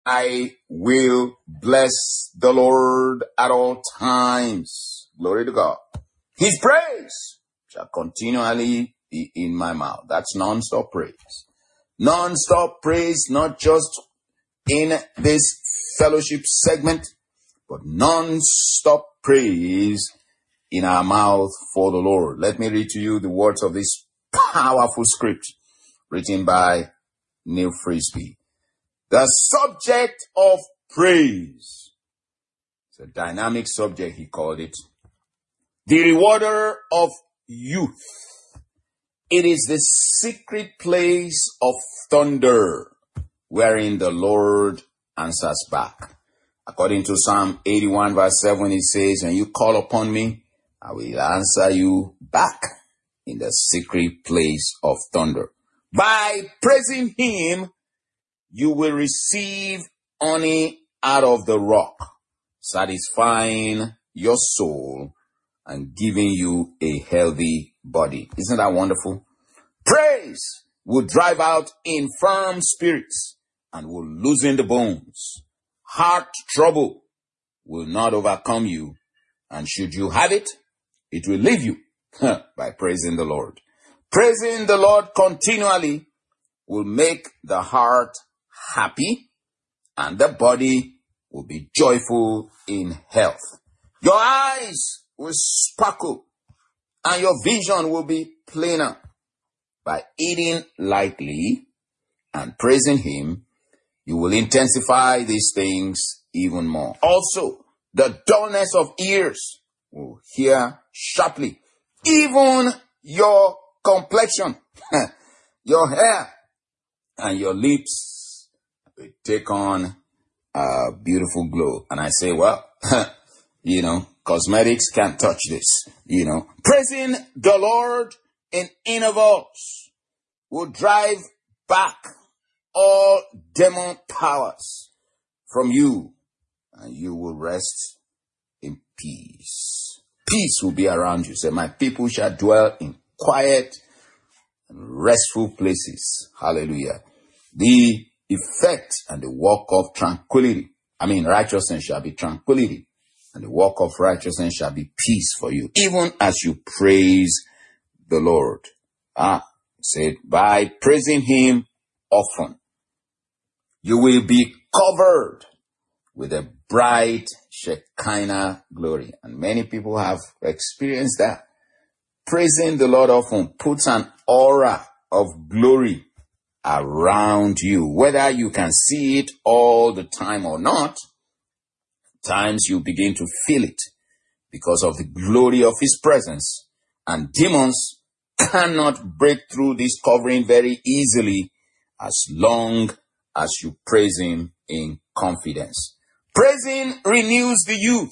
I will bless the Lord at all times. Glory to God. His praise shall continually be in my mouth. That's non-stop praise. Non-stop praise, not just in this fellowship segment, but non-stop praise in our mouth for the Lord. Let me read to you the words of this powerful script written by Neil Frisbee. The subject of praise. It's a dynamic subject, he called it. The rewarder of youth. It is the secret place of thunder, wherein the Lord answers back. According to Psalm 81 verse 7, it says, when you call upon me, I will answer you back in the secret place of thunder. By praising him, you will receive honey out of the rock, satisfying your soul and giving you a healthy body. Isn't that wonderful? Praise will drive out infirm spirits and will loosen the bones. Heart trouble will not overcome you, and should you have it, it will leave you by praising the Lord. Praising the Lord continually will make the heart happy, and the body will be joyful in health. Your eyes will sparkle, and your vision will be plainer. By eating lightly and praising him, you will intensify these things even more. Also, the dullness of ears will hear sharply. Even your complexion, your hair, and your lips will take on a beautiful glow. And I say, well, cosmetics can't touch this, Praising the Lord in intervals will drive back all demon powers from you, and you will rest in peace. Peace will be around you. Say, my people shall dwell in quiet and restful places. Hallelujah. The effect and the work of tranquility. Righteousness shall be tranquility, and the work of righteousness shall be peace for you, even as you praise the Lord. Said, by praising him often, you will be covered with a bright Shekinah glory. And many people have experienced that. Praising the Lord often puts an aura of glory around you. Whether you can see it all the time or not, times you begin to feel it because of the glory of his presence. And demons cannot break through this covering very easily as long as you praise him in confidence. Praising renews the youth,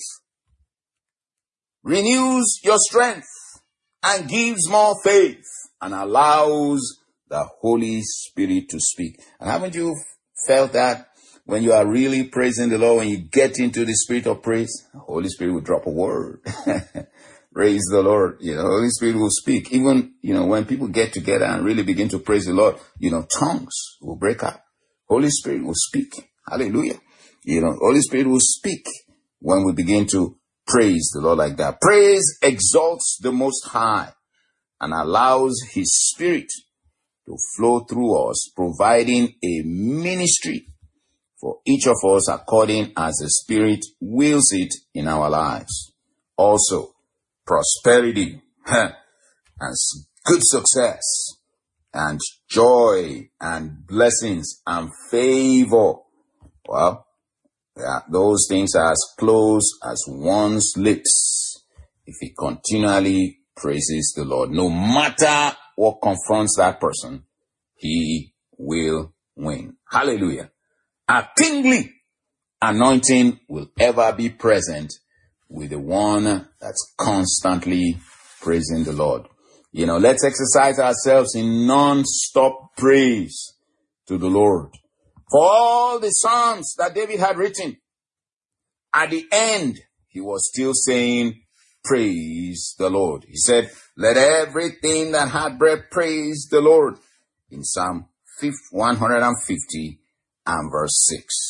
renews your strength, and gives more faith, and allows the Holy Spirit to speak. And haven't you felt that when you are really praising the Lord, when you get into the spirit of praise, the Holy Spirit will drop a word. Praise the Lord. Holy Spirit will speak. Even, when people get together and really begin to praise the Lord, tongues will break out. Holy Spirit will speak. Hallelujah. Holy Spirit will speak when we begin to praise the Lord like that. Praise exalts the Most High and allows his Spirit to flow through us, providing a ministry for each of us according as the Spirit wills it in our lives. Also, prosperity and good success and joy and blessings and favor. Well, those things are as close as one's lips if he continually praises the Lord. No matter what confronts that person, he will win. Hallelujah. A kingly anointing will ever be present with the one that's constantly praising the Lord. Let's exercise ourselves in non-stop praise to the Lord. For all the Psalms that David had written, at the end, he was still saying, praise the Lord. He said, let everything that had breath praise the Lord. In Psalm 150 and verse 6.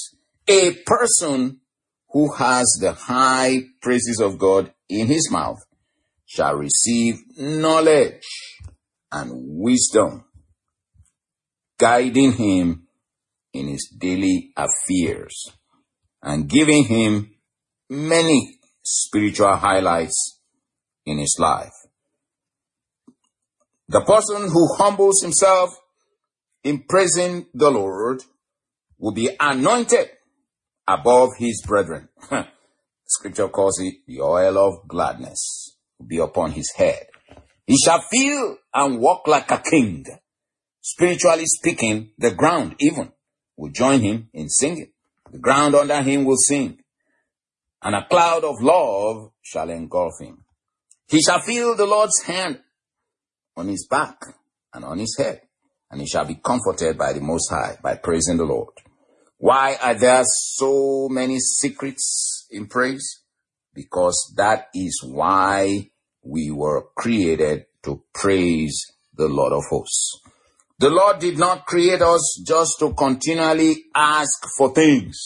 A person who has the high praises of God in his mouth shall receive knowledge and wisdom, guiding him in his daily affairs and giving him many spiritual highlights in his life. The person who humbles himself in praising the Lord will be anointed above his brethren. Scripture calls it the oil of gladness will be upon his head. He shall feel and walk like a king. Spiritually speaking, the ground even will join him in singing. The ground under him will sing, and a cloud of love shall engulf him. He shall feel the Lord's hand on his back and on his head, and he shall be comforted by the Most High by praising the Lord. Why are there so many secrets in praise? Because that is why we were created to praise the Lord of hosts. The Lord did not create us just to continually ask for things.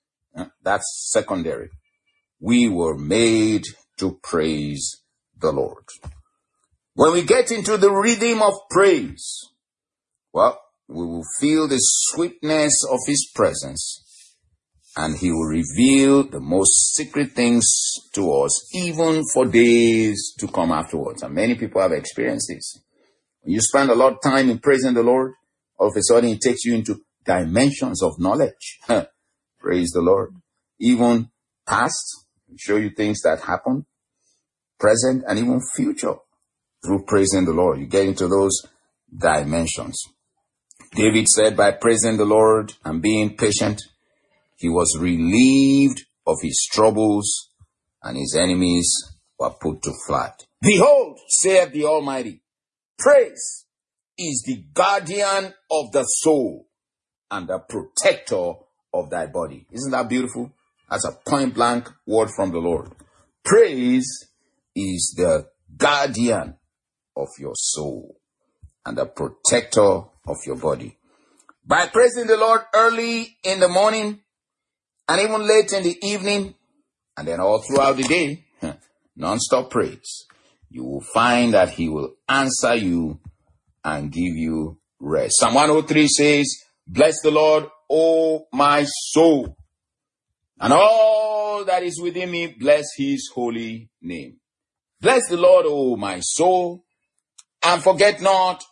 That's secondary. We were made to praise the Lord. When we get into the rhythm of praise, well, we will feel the sweetness of his presence, and he will reveal the most secret things to us, even for days to come afterwards. And many people have experienced this. When you spend a lot of time in praising the Lord, all of a sudden it takes you into dimensions of knowledge. Praise the Lord. Even past, show you things that happen, present, and even future. Through praising the Lord, you get into those dimensions. David said, by praising the Lord and being patient, he was relieved of his troubles, and his enemies were put to flight. Behold, saith the Almighty, praise is the guardian of the soul and the protector of thy body. Isn't that beautiful? That's a point blank word from the Lord. Praise is the guardian of your soul and the protector of your body. By praising the Lord early in the morning and even late in the evening and then all throughout the day, non-stop praise, you will find that he will answer you and give you rest. Psalm 103 says, bless the Lord, O my soul, and all that is within me, bless his holy name. Bless the Lord, O my soul, and forget not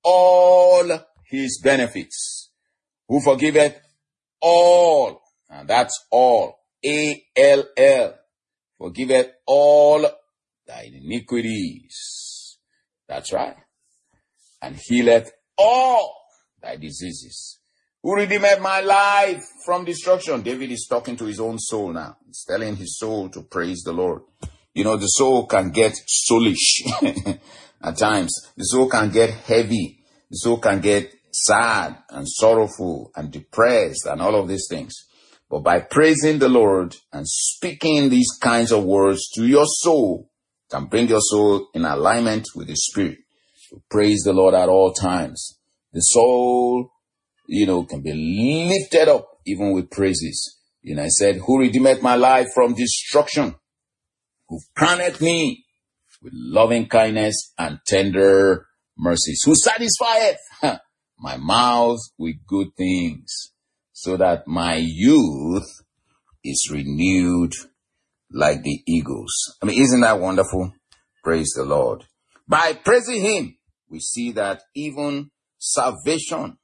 all his benefits, who forgiveth all, and that's all, A-L-L, forgiveth all thy iniquities. That's right. And healeth all thy diseases. Who redeemed my life from destruction? David is talking to his own soul now. He's telling his soul to praise the Lord. You know, the soul can get soulish at times. The soul can get heavy. The soul can get sad and sorrowful and depressed and all of these things. But by praising the Lord and speaking these kinds of words to your soul, can bring your soul in alignment with the Spirit. To praise the Lord at all times. The soul, can be lifted up even with praises. I said, who redeemed my life from destruction? Who crowned me with loving kindness and tender mercies? Who satisfieth my mouth with good things, so that my youth is renewed like the eagles. I mean, isn't that wonderful? Praise the Lord. By praising him, we see that even salvation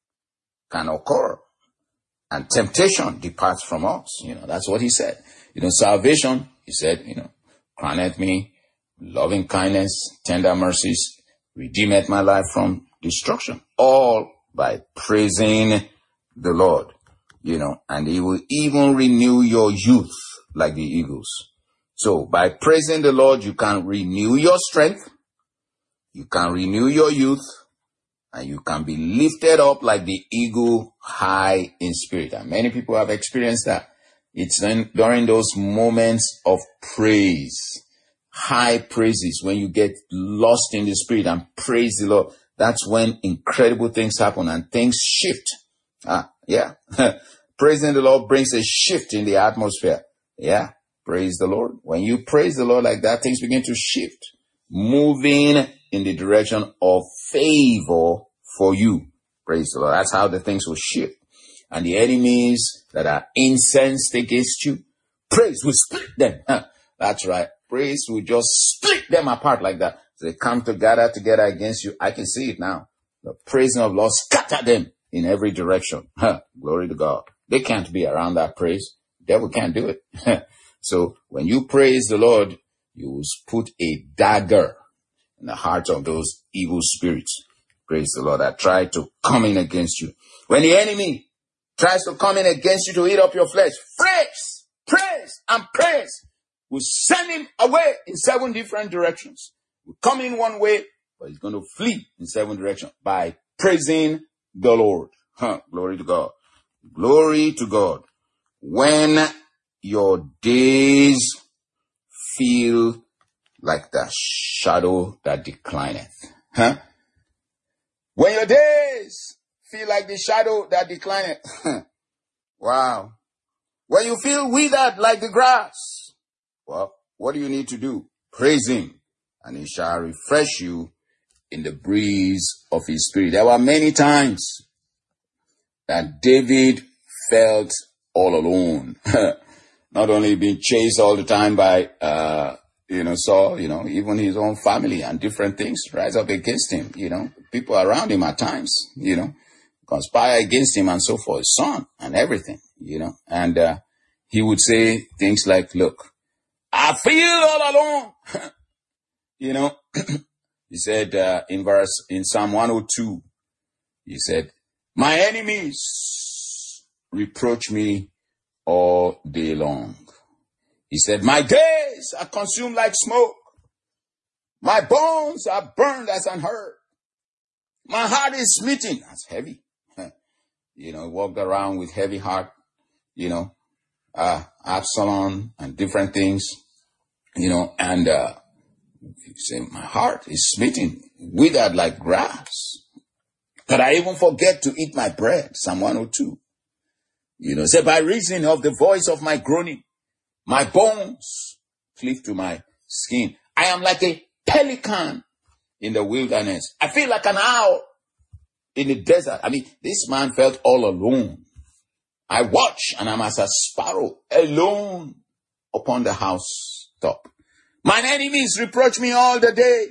can occur and temptation departs from us. That's what he said. Salvation, he said, crowned me, loving kindness, tender mercies, redeemed my life from destruction. All by praising the Lord, and he will even renew your youth like the eagles. So by praising the Lord, you can renew your strength, you can renew your youth, and you can be lifted up like the eagle high in spirit. And many people have experienced that. It's during those moments of praise, high praises, when you get lost in the spirit and praise the Lord. That's when incredible things happen and things shift. Praising the Lord brings a shift in the atmosphere. Yeah, praise the Lord. When you praise the Lord like that, things begin to shift, moving in the direction of favor for you. Praise the Lord. That's how the things will shift. And the enemies that are incensed against you, praise will split them. That's right. Praise will just split them apart like that. So they come together against you. I can see it now. The praising of the Lord scatter them in every direction. Glory to God. They can't be around that praise. The devil can't do it. So when you praise the Lord, you will put a dagger in the hearts of those evil spirits. Praise the Lord, that try to come in against you. When the enemy tries to come in against you to eat up your flesh, praise will send him away in 7 different directions. Will come in one way, but he's going to flee in 7 directions by praising the Lord. Glory to God. Glory to God. When your days feel like the shadow that declineth. When your days feel like the shadow that declineth. Wow. When you feel withered like the grass. Well, what do you need to do? Praise him, and he shall refresh you in the breeze of his spirit. There were many times that David felt all alone. Not only being chased all the time by, Saul, even his own family and different things rise up against him, people around him at times, conspire against him and so forth, his son and everything, and he would say things like, look, I feel all alone, he said in Psalm 102, he said, my enemies reproach me all day long. He said, my days are consumed like smoke. My bones are burned as an herb. My heart is smitten. That's heavy. Walked around with heavy heart, Absalom and different things, and he said, my heart is smitten, withered like grass. That I even forget to eat my bread. Psalm 102. Say, by reason of the voice of my groaning, my bones cleave to my skin. I am like a pelican in the wilderness. I feel like an owl in the desert. This man felt all alone. I watch and I'm as a sparrow alone upon the housetop. Mine enemies reproach me all the day.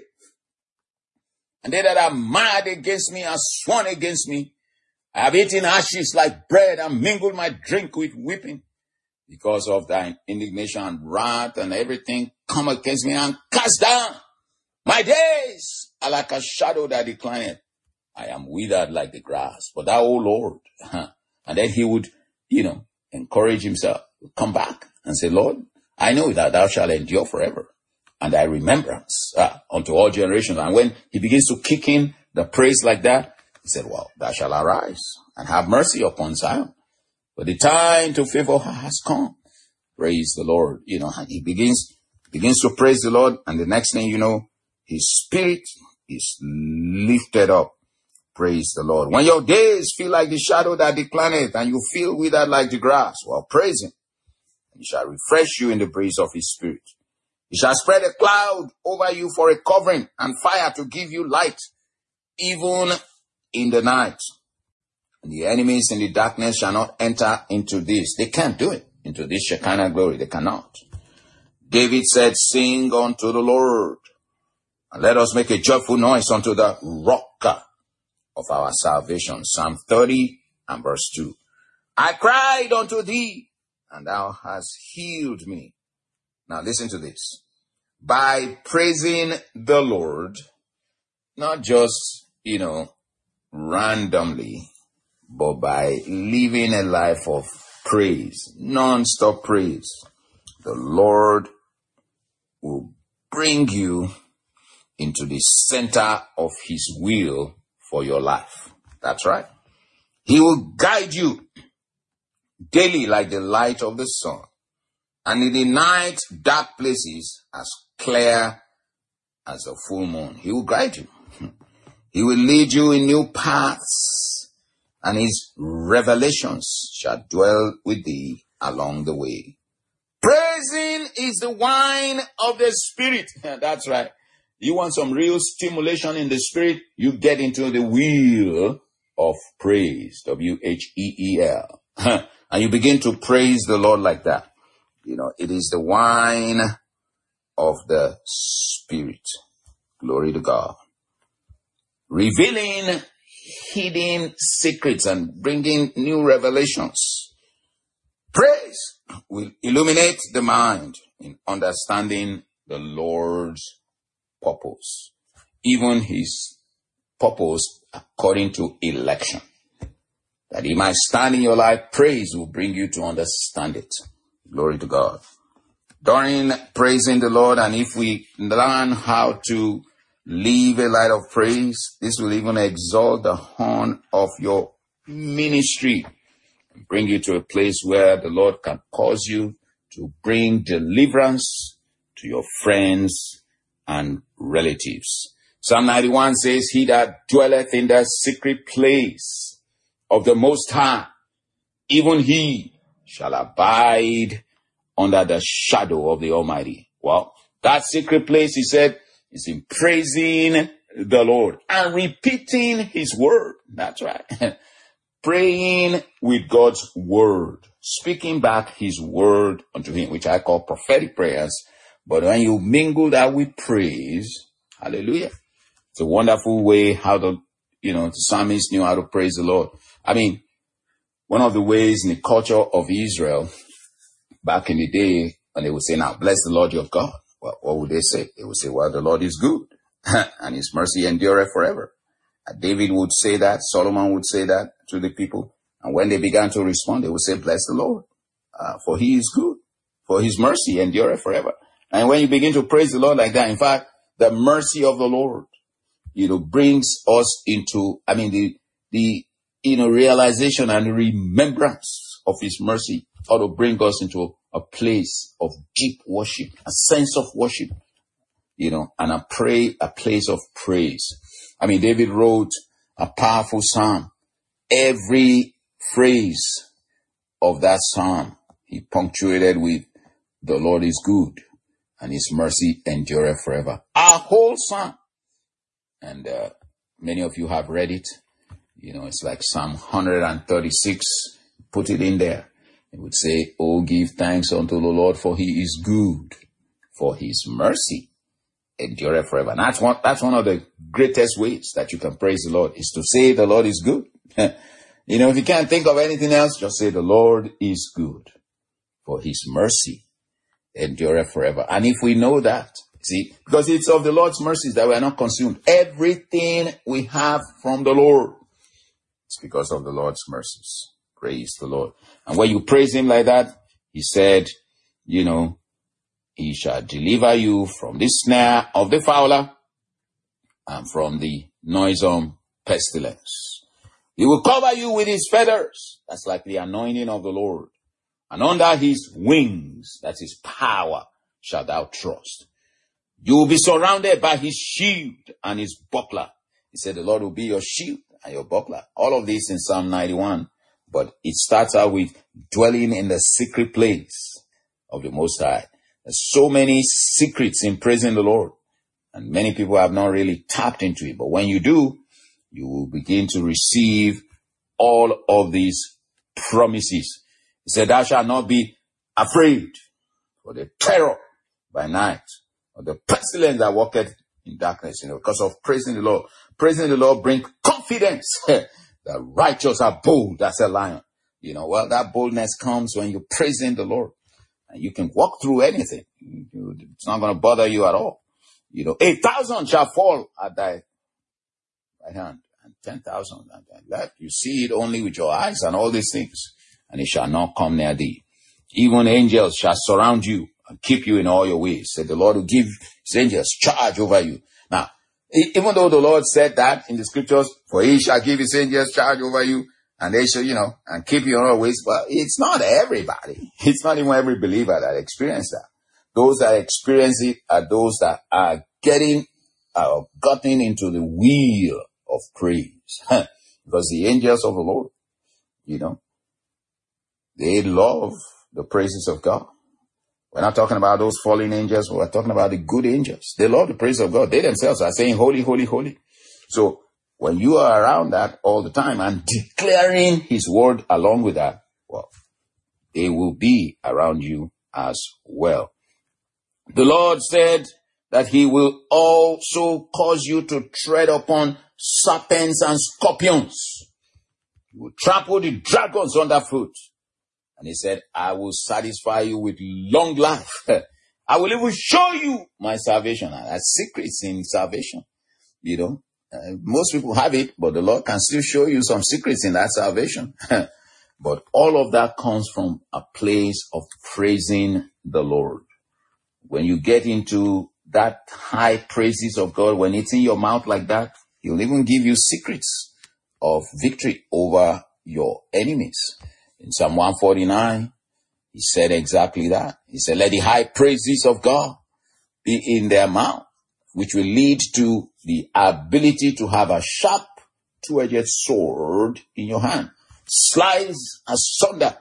And they that are mad against me are sworn against me. I have eaten ashes like bread and mingled my drink with weeping. Because of thine indignation and wrath and everything come against me and cast down. My days are like a shadow that declineth. I am withered like the grass. But thou, O Lord. And then he would, encourage himself. Come back and say, Lord, I know that thou shalt endure forever. And thy remembrance unto all generations. And when he begins to kick in the praise like that, he said, well, thou shalt arise and have mercy upon Zion. But the time to favor her has come. Praise the Lord. And he begins to praise the Lord. And the next thing his spirit is lifted up. Praise the Lord. When your days feel like the shadow that declineth and you feel withered like the grass, well, praise him. He shall refresh you in the breeze of his spirit. He shall spread a cloud over you for a covering and fire to give you light, even in the night. And the enemies in the darkness shall not enter into this. They can't do it. Into this Shekinah glory. They cannot. David said, sing unto the Lord, and let us make a joyful noise unto the rock of our salvation. Psalm 30 and verse 2. I cried unto thee, and thou hast healed me. Now listen to this. By praising the Lord, not just, randomly, but by living a life of praise, non-stop praise, the Lord will bring you into the center of his will for your life. That's right. He will guide you daily like the light of the sun, and in the night dark places as clear as a full moon. He will guide you. He will lead you in new paths and his revelations shall dwell with thee along the way. Praising is the wine of the Spirit. That's right. You want some real stimulation in the Spirit? You get into the wheel of praise, W-H-E-E-L. And you begin to praise the Lord like that. It is the wine of the Spirit. Glory to God. Revealing hidden secrets and bringing new revelations. Praise will illuminate the mind in understanding the Lord's purpose, even his purpose according to election. That he might stand in your life, praise will bring you to understand it. Glory to God. During praising the Lord, and if we learn how to live a life of praise, this will even exalt the horn of your ministry. Bring you to a place where the Lord can cause you to bring deliverance to your friends and relatives. Psalm 91 says, he that dwelleth in the secret place of the Most High, even he shall abide under the shadow of the Almighty. Well, that secret place, he said, is in praising the Lord and repeating his word. That's right. Praying with God's word, speaking back his word unto him, which I call prophetic prayers. But when you mingle that with praise, hallelujah, it's a wonderful way how the psalmist knew how to praise the Lord. I mean, one of the ways in the culture of Israel back in the day, when they would say, now bless the Lord your God, well, what would they say? They would say, well, the Lord is good and his mercy endureth forever. David would say that, Solomon would say that to the people. And when they began to respond, they would say, bless the Lord, for he is good, for his mercy endureth forever. And when you begin to praise the Lord like that, in fact, the mercy of the Lord, brings us into, the realization and remembrance of his mercy ought to bring us into a place of deep worship, a sense of worship, and a place of praise. David wrote a powerful psalm. Every phrase of that psalm, he punctuated with, the Lord is good and his mercy endureth forever. A whole psalm. And many of you have read it. It's like Psalm 136. Put it in there. It would say, oh, give thanks unto the Lord, for he is good, for his mercy endureth forever. And that's one of the greatest ways that you can praise the Lord, is to say the Lord is good. If you can't think of anything else, just say the Lord is good, for his mercy endureth forever. And if we know that, see, because it's of the Lord's mercies that we are not consumed. Everything we have from the Lord, it's because of the Lord's mercies. Praise the Lord. And when you praise him like that, he said, he shall deliver you from the snare of the fowler and from the noisome pestilence. He will cover you with his feathers. That's like the anointing of the Lord. And under his wings, that's his power, shalt thou trust. You will be surrounded by his shield and his buckler. He said the Lord will be your shield and your buckler. All of this in Psalm 91. But it starts out with dwelling in the secret place of the Most High. There's so many secrets in praising the Lord. And many people have not really tapped into it. But when you do, you will begin to receive all of these promises. He said, thou shalt not be afraid for the terror by night, or the pestilence that walketh in darkness, because of praising the Lord. Praising the Lord brings confidence. The righteous are bold as a lion. That boldness comes when you're praising the Lord. And you can walk through anything. It's not going to bother you at all. 8,000 shall fall at thy right hand, and 10,000 at thy left. You see it only with your eyes and all these things, and it shall not come near thee. Even angels shall surround you and keep you in all your ways. Said the Lord will give his angels charge over you. Now, even though the Lord said that in the scriptures, for he shall give his angels charge over you, and they shall, and keep you in all ways. But it's not everybody. It's not even every believer that experiences that. Those that experience it are those that are gotten into the wheel of praise. Because the angels of the Lord, they love the praises of God. We're not talking about those fallen angels. We're talking about the good angels. They love the praise of God. They themselves are saying, holy, holy, holy. So when you are around that all the time and declaring his word along with that, well, they will be around you as well. The Lord said that he will also cause you to tread upon serpents and scorpions. You will trample the dragons underfoot. And he said, I will satisfy you with long life. I will even show you my salvation. That's secrets in salvation. Most people have it, but the Lord can still show you some secrets in that salvation. But all of that comes from a place of praising the Lord. When you get into that high praises of God, when it's in your mouth like that, he'll even give you secrets of victory over your enemies. In Psalm 149, he said exactly that. He said, let the high praises of God be in their mouth, which will lead to the ability to have a sharp, two-edged sword in your hand. Slice asunder,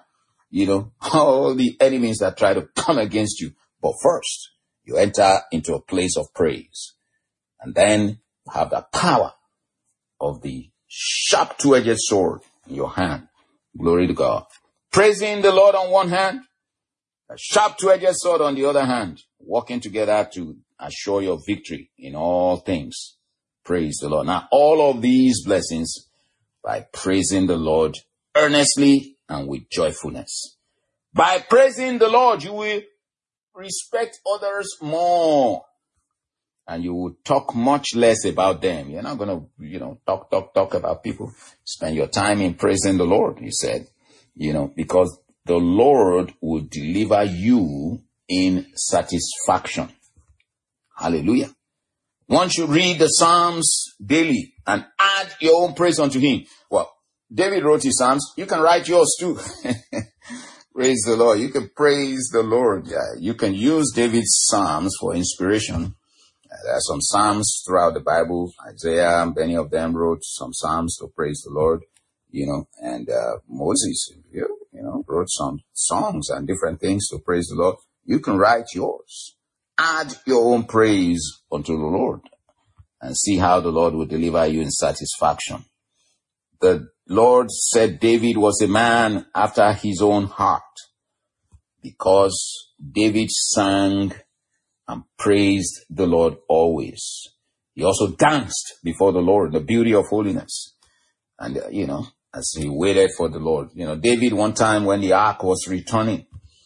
all the enemies that try to come against you. But first, you enter into a place of praise. And then you have the power of the sharp, two-edged sword in your hand. Glory to God. Praising the Lord on one hand, a sharp two-edged sword on the other hand, working together to assure your victory in all things. Praise the Lord. Now, all of these blessings by praising the Lord earnestly and with joyfulness. By praising the Lord, you will respect others more. And you will talk much less about them. You're not going to, talk about people. Spend your time in praising the Lord, he said, because the Lord will deliver you in satisfaction. Hallelujah. Once you read the Psalms daily and add your own praise unto him. Well, David wrote his Psalms. You can write yours too. Praise the Lord. You can praise the Lord. Yeah, you can use David's Psalms for inspiration. There are some Psalms throughout the Bible. Isaiah, many of them wrote some Psalms to praise the Lord, and Moses, wrote some songs and different things to praise the Lord. You can write yours. Add your own praise unto the Lord and see how the Lord will deliver you in satisfaction. The Lord said David was a man after his own heart because David sang and praised the Lord always. He also danced before the Lord, the beauty of holiness. And, as he waited for the Lord. David, one time when the ark was returning,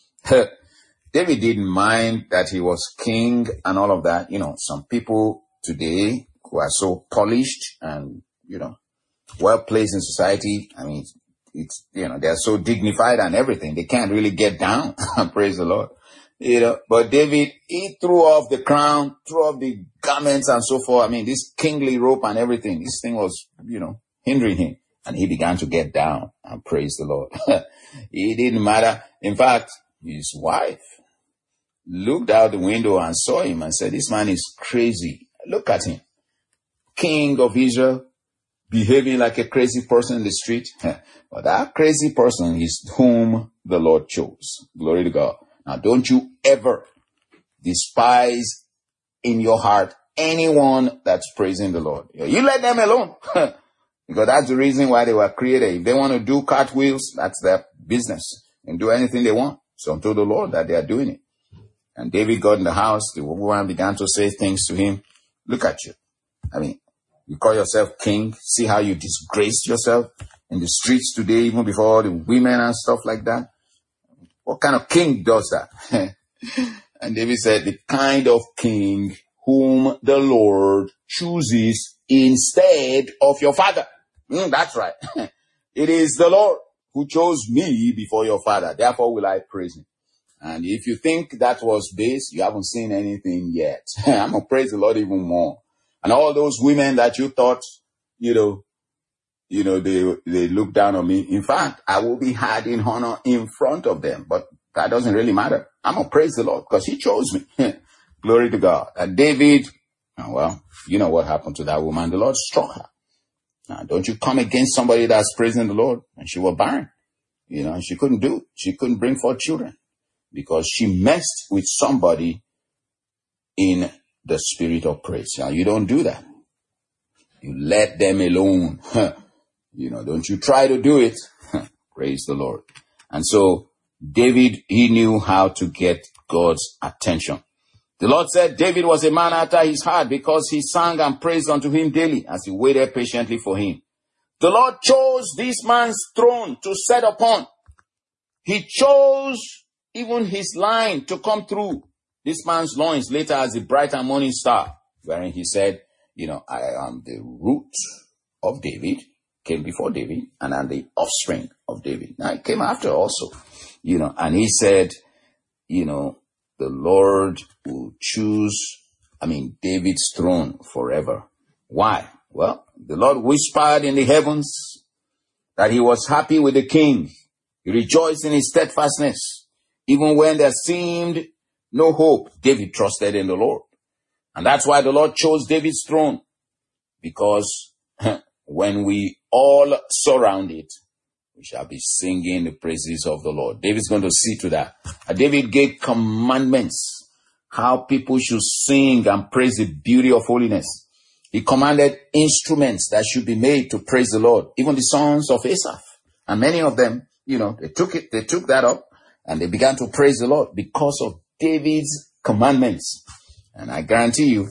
David didn't mind that he was king and all of that. Some people today who are so polished and, well placed in society, it's they're so dignified and everything. They can't really get down. Praise the Lord. But David, he threw off the crown, threw off the garments and so forth. This kingly robe and everything, this thing was, hindering him. And he began to get down and praise the Lord. It didn't matter. In fact, his wife looked out the window and saw him and said, this man is crazy. Look at him. King of Israel, behaving like a crazy person in the street. But that crazy person is whom the Lord chose. Glory to God. Now, don't you ever despise in your heart anyone that's praising the Lord. You let them alone. Because that's the reason why they were created. If they want to do cartwheels, that's their business. And do anything they want. So unto the Lord that they are doing it. And David got in the house. The woman began to say things to him. Look at you. You call yourself king. See how you disgraced yourself in the streets today, even before the women and stuff like that. What kind of king does that? And David said, the kind of king whom the Lord chooses instead of your father. That's right. It is the Lord who chose me before your father. Therefore will I praise him. And if you think that was base, you haven't seen anything yet. I'm going to praise the Lord even more. And all those women that you thought, they look down on me. In fact, I will be had in honor in front of them. But that doesn't really matter. I'm going to praise the Lord because he chose me. Glory to God. And David, well, you know what happened to that woman. The Lord struck her. Now, don't you come against somebody that's praising the Lord. And she was barren, and she couldn't do it. She couldn't bring forth children because she messed with somebody in the spirit of praise. Now, you don't do that. You let them alone. Don't you try to do it. Praise the Lord. And so David, he knew how to get God's attention. The Lord said David was a man after his heart because he sang and praised unto him daily as he waited patiently for him. The Lord chose this man's throne to set upon. He chose even his line to come through this man's loins later as the bright and morning star, wherein he said, I am the root of David, came before David, and I'm the offspring of David. Now, it came after also, and he said, the Lord will choose, David's throne forever. Why? Well, the Lord whispered in the heavens that he was happy with the king. He rejoiced in his steadfastness. Even when there seemed no hope, David trusted in the Lord. And that's why the Lord chose David's throne. Because when we all surround it, we shall be singing the praises of the Lord. David's going to see to that. David gave commandments, how people should sing and praise the beauty of holiness. He commanded instruments that should be made to praise the Lord. Even the sons of Asaph. And many of them, they took that up and they began to praise the Lord because of David's commandments. And I guarantee you,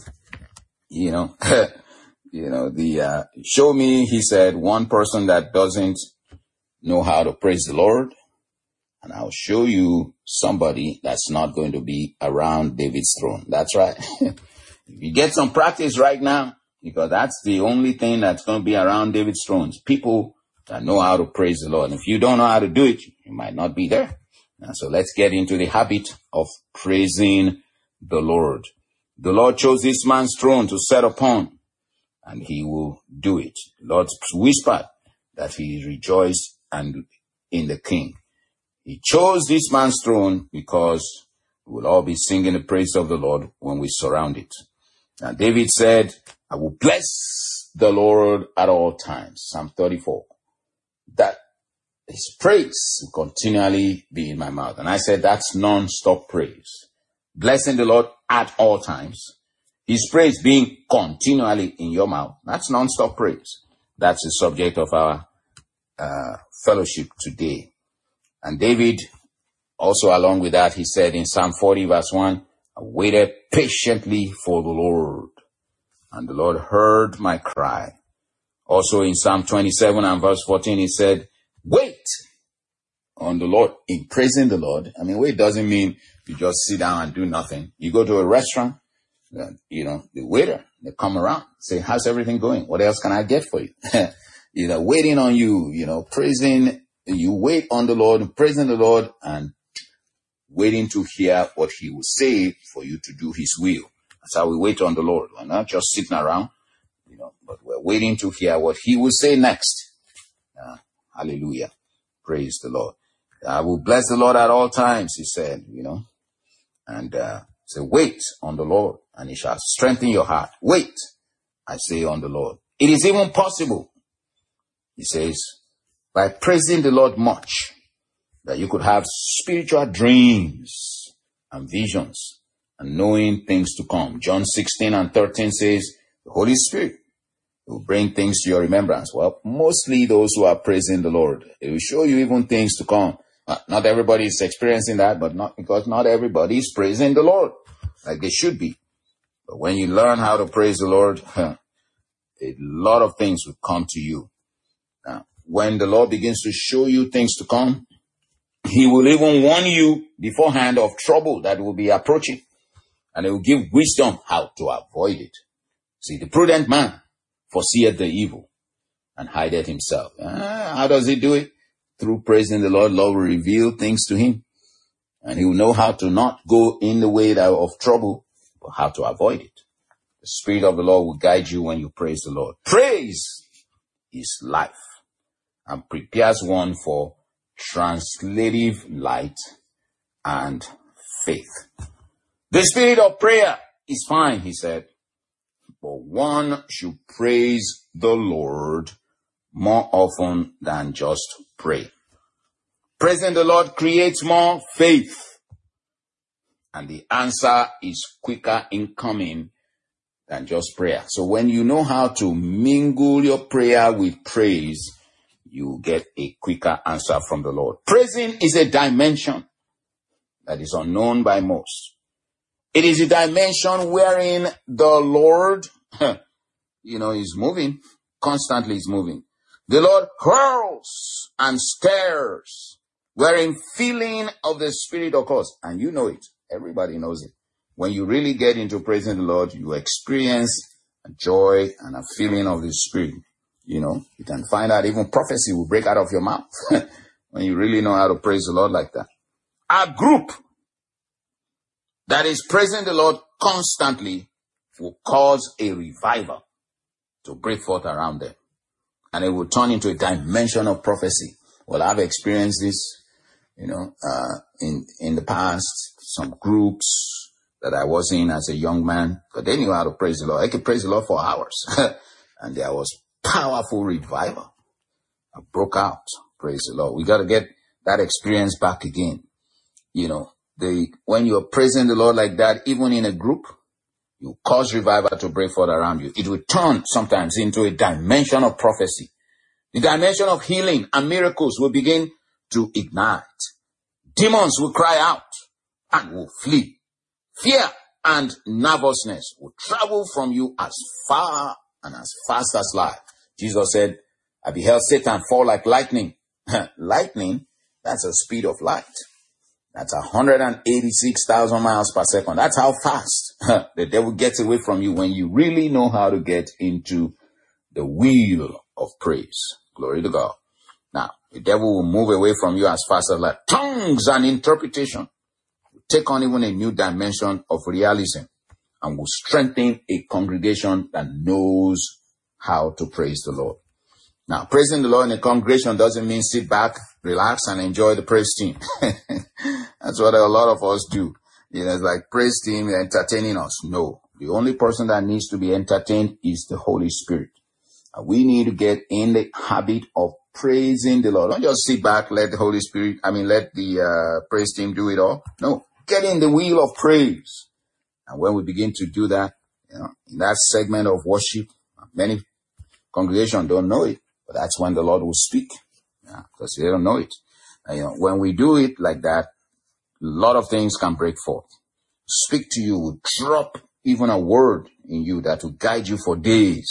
show me, he said, one person that doesn't know how to praise the Lord, and I'll show you somebody that's not going to be around David's throne. That's right. You get some practice right now, because that's the only thing that's going to be around David's throne. People that know how to praise the Lord. And if you don't know how to do it, you might not be there. And so let's get into the habit of praising the Lord. The Lord chose this man's throne to set upon, and he will do it. The Lord whispered that he rejoiced and in the king. He chose this man's throne because we will all be singing the praise of the Lord when we surround it. Now David said, I will bless the Lord at all times. Psalm 34. That his praise will continually be in my mouth. And I said that's non-stop praise. Blessing the Lord at all times. His praise being continually in your mouth. That's non-stop praise. That's the subject of our fellowship today. And David, also along with that, he said in Psalm 40 verse 1, I waited patiently for the Lord, and the Lord heard my cry. Also in Psalm 27 and verse 14, he said, wait on the Lord. In praising the Lord, wait doesn't mean you just sit down and do nothing. You go to a restaurant, the waiter, they come around, say, how's everything going? What else can I get for you? Waiting on you, praising, you wait on the Lord, praising the Lord, and waiting to hear what he will say for you to do his will. That's how we wait on the Lord. We're not just sitting around, but we're waiting to hear what he will say next. Hallelujah. Praise the Lord. I will bless the Lord at all times, he said, and say, wait on the Lord, and he shall strengthen your heart. Wait, I say, on the Lord. It is even possible, he says, by praising the Lord much, that you could have spiritual dreams and visions and knowing things to come. John 16 and 13 says, the Holy Spirit will bring things to your remembrance. Well, mostly those who are praising the Lord. It will show you even things to come. Not everybody is experiencing that, but not because not everybody is praising the Lord like they should be. But when you learn how to praise the Lord, a lot of things will come to you. Now, when the Lord begins to show you things to come, he will even warn you beforehand of trouble that will be approaching. And he will give wisdom how to avoid it. See, the prudent man foreseeth the evil and hideth himself. How does he do it? Through praising the Lord, Lord will reveal things to him. And he will know how to not go in the way of trouble, but how to avoid it. The Spirit of the Lord will guide you when you praise the Lord. Praise is life and prepares one for translative light and faith. The spirit of prayer is fine, he said, but one should praise the Lord more often than just pray. Praising the Lord creates more faith, and the answer is quicker in coming than just prayer. So when you know how to mingle your prayer with praise, you get a quicker answer from the Lord. Praising is a dimension that is unknown by most. It is a dimension wherein the Lord, is moving, constantly is moving. The Lord hurls and stirs, wherein feeling of the Spirit occurs. And you know it. Everybody knows it. When you really get into praising the Lord, you experience a joy and a feeling of the Spirit. You can find out even prophecy will break out of your mouth when you really know how to praise the Lord like that. A group that is praising the Lord constantly will cause a revival to break forth around them. And it will turn into a dimension of prophecy. Well, I've experienced this, in the past, some groups that I was in as a young man, but they knew how to praise the Lord. I could praise the Lord for hours. And there was powerful revival. I broke out. Praise the Lord. We got to get that experience back again. When you're praising the Lord like that, even in a group, you cause revival to break forth around you. It will turn sometimes into a dimension of prophecy. The dimension of healing and miracles will begin to ignite. Demons will cry out and will flee. Fear and nervousness will travel from you as far and as fast as light. Jesus said, I beheld Satan fall like lightning. Lightning, that's the speed of light. That's 186,000 miles per second. That's how fast the devil gets away from you when you really know how to get into the wheel of praise. Glory to God. Now, the devil will move away from you as fast as light. Tongues and interpretation will take on even a new dimension of realism and will strengthen a congregation that knows how to praise the Lord. Now, praising the Lord in a congregation doesn't mean sit back, relax, and enjoy the praise team. That's what a lot of us do. It's like praise team entertaining us. No, the only person that needs to be entertained is the Holy Spirit. And we need to get in the habit of praising the Lord. Don't just sit back, let the praise team do it all. No, get in the wheel of praise. And when we begin to do that, in that segment of worship, many congregations don't know it, but that's when the Lord will speak, because they don't know it. And, when we do it like that, a lot of things can break forth. Speak to you, will drop even a word in you that will guide you for days.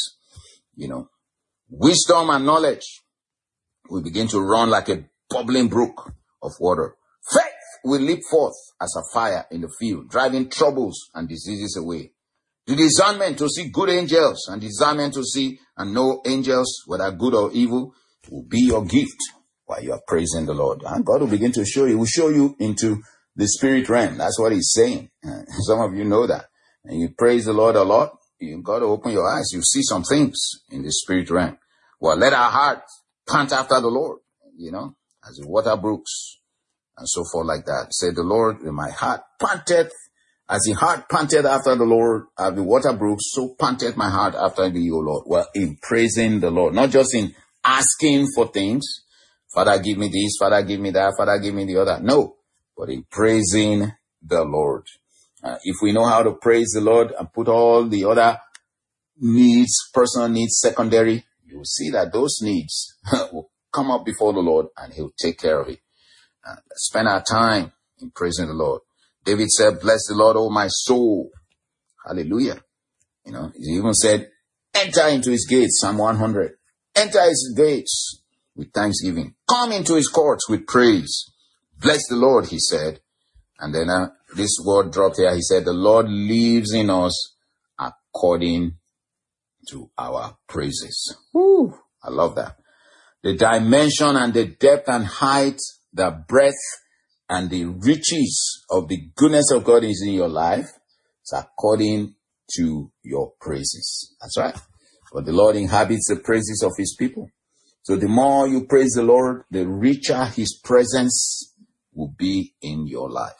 Wisdom and knowledge will begin to run like a bubbling brook of water. Faith will leap forth as a fire in the field, driving troubles and diseases away. The discernment to see good angels and discernment to see and know angels, whether good or evil, will be your gift while you are praising the Lord. And God will begin to show you. He will show you into the spirit realm. That's what he's saying. Some of you know that. And you praise the Lord a lot. You've got to open your eyes. You see some things in the spirit realm. Well, let our heart pant after the Lord, as the water brooks and so forth like that. Say, the Lord, my heart panted, as the heart panted after the Lord, as the water brooks, so panted my heart after thee, O Lord. Well, in praising the Lord, not just in asking for things. Father, give me this, Father, give me that, Father, give me the other. No, but in praising the Lord. If we know how to praise the Lord and put all the other needs, personal needs, secondary, you will see that those needs will come up before the Lord and he'll take care of it. Spend our time in praising the Lord. David said, bless the Lord, O my soul. Hallelujah. He even said, enter into his gates, Psalm 100. Enter his gates with thanksgiving. Come into his courts with praise. Bless the Lord, he said. And then this word dropped here. He said, the Lord lives in us according to our praises. Woo, I love that. The dimension and the depth and height, the breadth and the riches of the goodness of God is in your life. It's according to your praises. That's right. For the Lord inhabits the praises of his people. So the more you praise the Lord, the richer his presence will be in your life.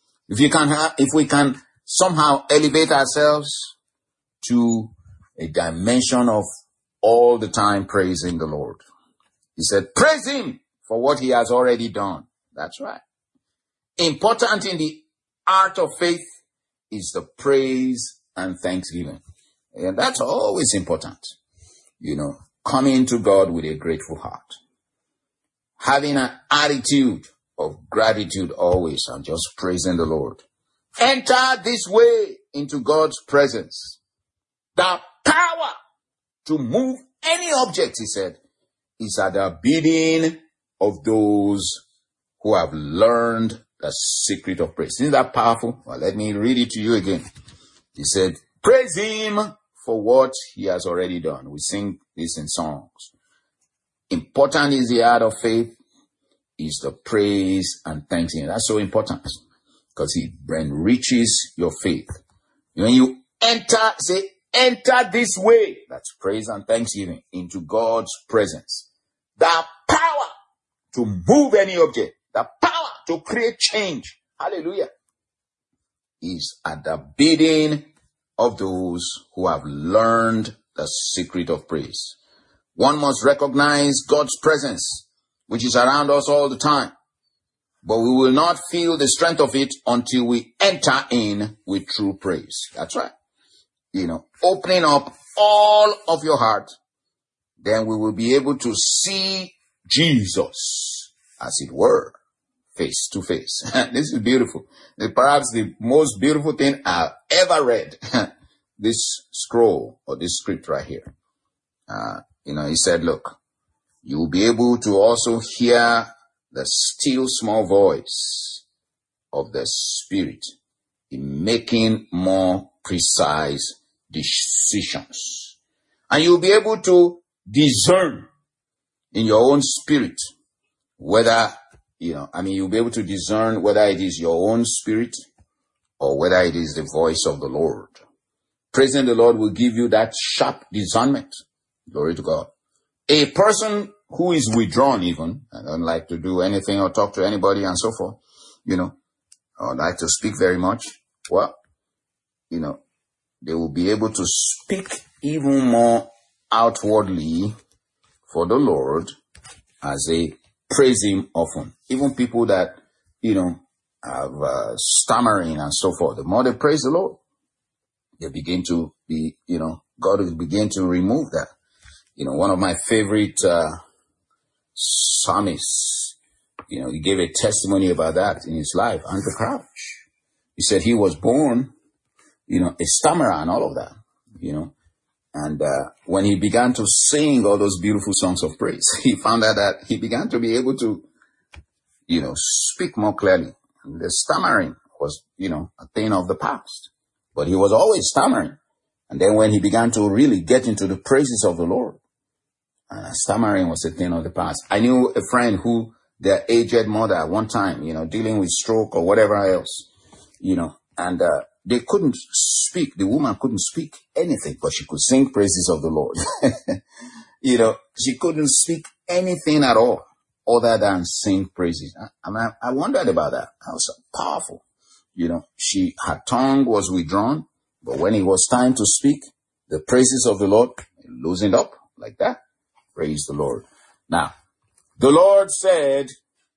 If we can somehow elevate ourselves to a dimension of all the time praising the Lord. He said, praise him for what he has already done. That's right. Important in the art of faith is the praise and thanksgiving. And that's always important. Coming to God with a grateful heart. Having an attitude of gratitude always and just praising the Lord. Enter this way into God's presence. The power to move any object, he said, is at the bidding of those who have learned the secret of praise. Isn't that powerful? Well, let me read it to you again. He said, praise him for what he has already done. We sing this in songs. Important is the art of faith, is the praise and thanksgiving. That's so important because it enriches your faith. When you enter this way, that's praise and thanksgiving, into God's presence. The power to move any object, the power to create change, hallelujah, is at the bidding of those who have learned the secret of praise. One must recognize God's presence, which is around us all the time. But we will not feel the strength of it until we enter in with true praise. That's right. Opening up all of your heart, then we will be able to see Jesus, as it were, face to face. This is beautiful. Perhaps the most beautiful thing I've ever read. This scroll or this script right here. He said, look, you will be able to also hear the still small voice of the Spirit in making more precise decisions. And you'll be able to discern in your own spirit whether, you'll be able to discern whether it is your own spirit or whether it is the voice of the Lord. Praising the Lord will give you that sharp discernment. Glory to God. A person who is withdrawn even, and don't like to do anything or talk to anybody and so forth, or like to speak very much, well, they will be able to speak even more outwardly for the Lord as they praise him often. Even people that, have stammering and so forth, the more they praise the Lord, they begin to be, God will begin to remove that. One of my favorite psalmists, he gave a testimony about that in his life, Andrew Crouch. He said he was born, a stammerer and all of that, And when he began to sing all those beautiful songs of praise, he found out that he began to be able to, speak more clearly. And the stammering was, a thing of the past. But he was always stammering. And then when he began to really get into the praises of the Lord, stammering was a thing of the past. I knew a friend who, their aged mother at one time, dealing with stroke or whatever else, and they couldn't speak. The woman couldn't speak anything, but she could sing praises of the Lord. She couldn't speak anything at all other than sing praises. I wondered about that. That was so powerful. Her tongue was withdrawn, but when it was time to speak, the praises of the Lord loosened up like that. Praise the Lord. Now, the Lord said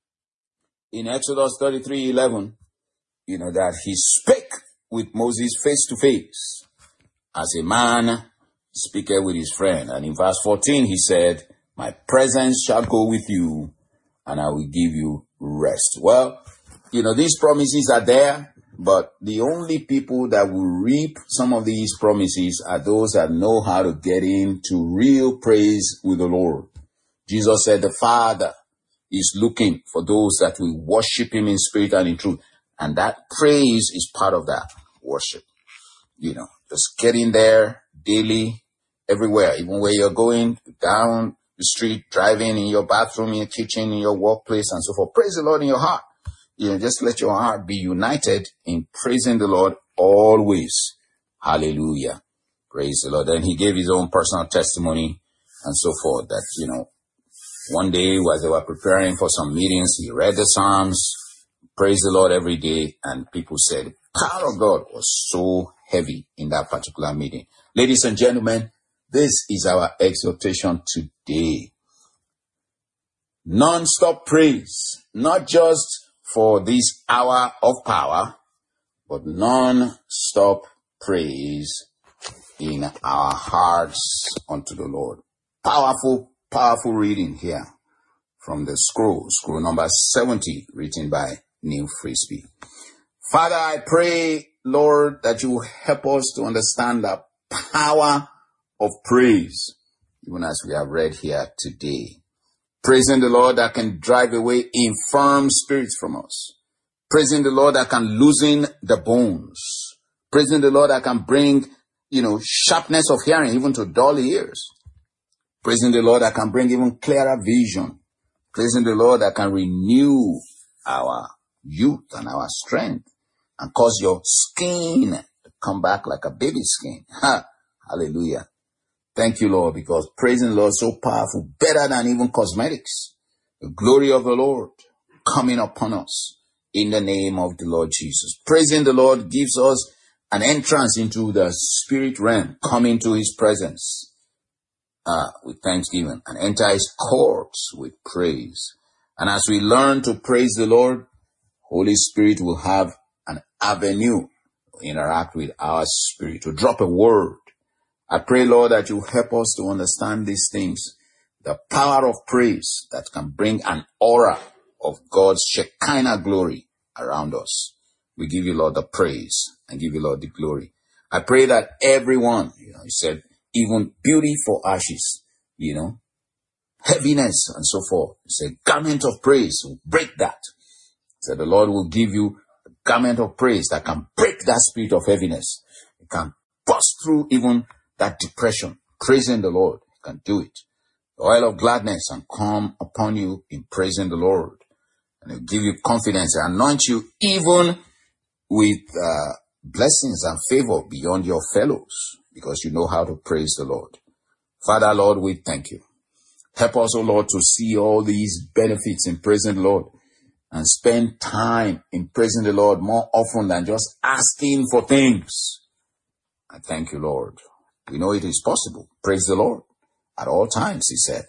in Exodus 33:11, that he spake with Moses face to face as a man speaketh with his friend. And in verse 14, he said, my presence shall go with you and I will give you rest. Well, these promises are there, but the only people that will reap some of these promises are those that know how to get into real praise with the Lord. Jesus said the Father is looking for those that will worship him in spirit and in truth. And that praise is part of that worship. Just getting there daily, everywhere, even where you're going, down the street, driving, in your bathroom, in your kitchen, in your workplace, and so forth. Praise the Lord in your heart. Just let your heart be united in praising the Lord always. Hallelujah. Praise the Lord. And he gave his own personal testimony and so forth that, one day as they were preparing for some meetings, he read the Psalms, praised the Lord every day, and people said the power of God was so heavy in that particular meeting. Ladies and gentlemen, This is our exhortation today. Non-stop praise, not just for this hour of power, but non-stop praise in our hearts unto the Lord. Powerful, powerful reading here from the scroll number 70, written by Neil Frisbee. Father, I pray, Lord, that you help us to understand the power of praise, even as we have read here today. Praising the Lord that can drive away infirm spirits from us. Praising the Lord that can loosen the bones. Praising the Lord that can bring, sharpness of hearing even to dull ears. Praising the Lord that can bring even clearer vision. Praising the Lord that can renew our youth and our strength and cause your skin to come back like a baby's skin. Hallelujah. Thank you, Lord, because praising the Lord is so powerful, better than even cosmetics. The glory of the Lord coming upon us in the name of the Lord Jesus. Praising the Lord gives us an entrance into the spirit realm, coming to his presence with thanksgiving and enter his courts with praise. And as we learn to praise the Lord, Holy Spirit will have an avenue to interact with our spirit, to drop a word. I pray, Lord, that you help us to understand these things, the power of praise that can bring an aura of God's Shekinah glory around us. We give you, Lord, the praise and give you, Lord, the glory. I pray that everyone, you said, even beauty for ashes, heaviness and so forth. You said, garment of praise will break that. So the Lord will give you a garment of praise that can break that spirit of heaviness. It can bust through even that depression. Praising the Lord can do it. The oil of gladness and come upon you in praising the Lord. And it'll give you confidence and anoint you even with blessings and favor beyond your fellows, because you know how to praise the Lord. Father, Lord, we thank you. Help us, O Lord, to see all these benefits in praising the Lord and spend time in praising the Lord more often than just asking for things. I thank you, Lord. We know it is possible. Praise the Lord at all times, he said.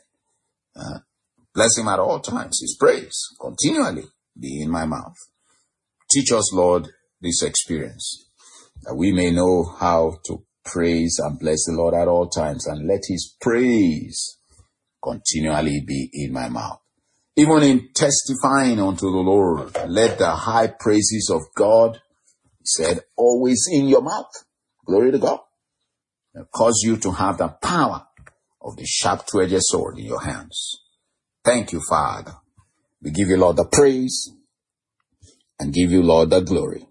Bless him at all times. His praise continually be in my mouth. Teach us, Lord, this experience, that we may know how to praise and bless the Lord at all times, and let his praise continually be in my mouth. Even in testifying unto the Lord, let the high praises of God, he said, always in your mouth. Glory to God. It'll cause you to have the power of the sharp two-edged sword in your hands. Thank you, Father. We give you, Lord, the praise and give you, Lord, the glory.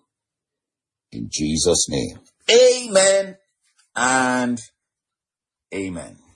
In Jesus' name. Amen and amen.